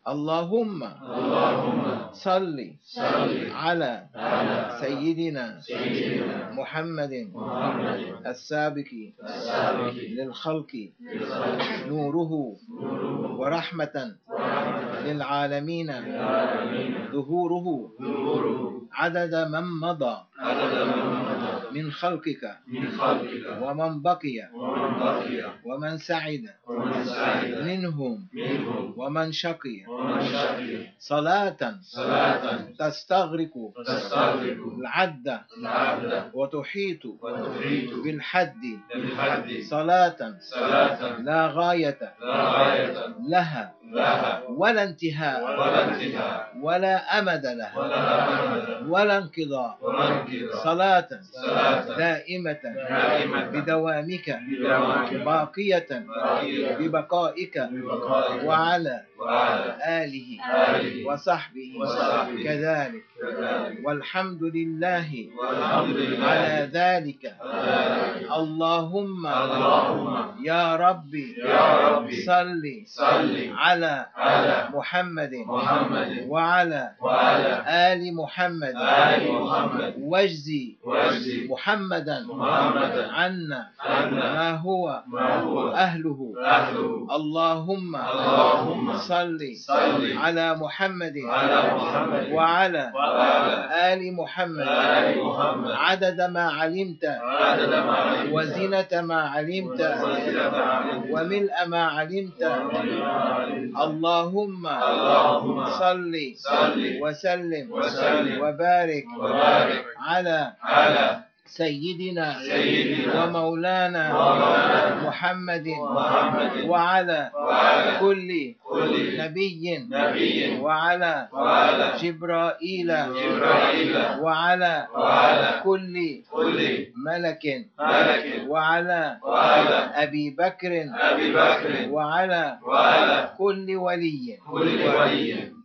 اللهم صل على سيدنا محمد السابق للخلق نوره ورحمة للعالمين ظهوره عدد من مضى من خلقك ومن بقي ومن سعد منهم ومن شقي صلاة تستغرق العد وتحيط بالحد صلاة لا غاية لها ولا انتهاء ولا أمد لها ولا انقضاء صلاة دائمة بدوامك باقية ببقائك وعلى آله وصحبه كذلك والحمد لله على ذلك. اللهم يا ربي صل على محمد وعلى آل محمد واجزي محمدا عنا ما هو أهله. اللهم صل على محمد وعلى آل محمد عدد ما علمت وزنة ما علمت وملء ما علمت. اللهم صل وسلم وبارك على سيدنا ومولانا محمد وعلى كل نبي وعلى جبرائيل وعلى كل ملك وعلى أبي بكر وعلى كل ولي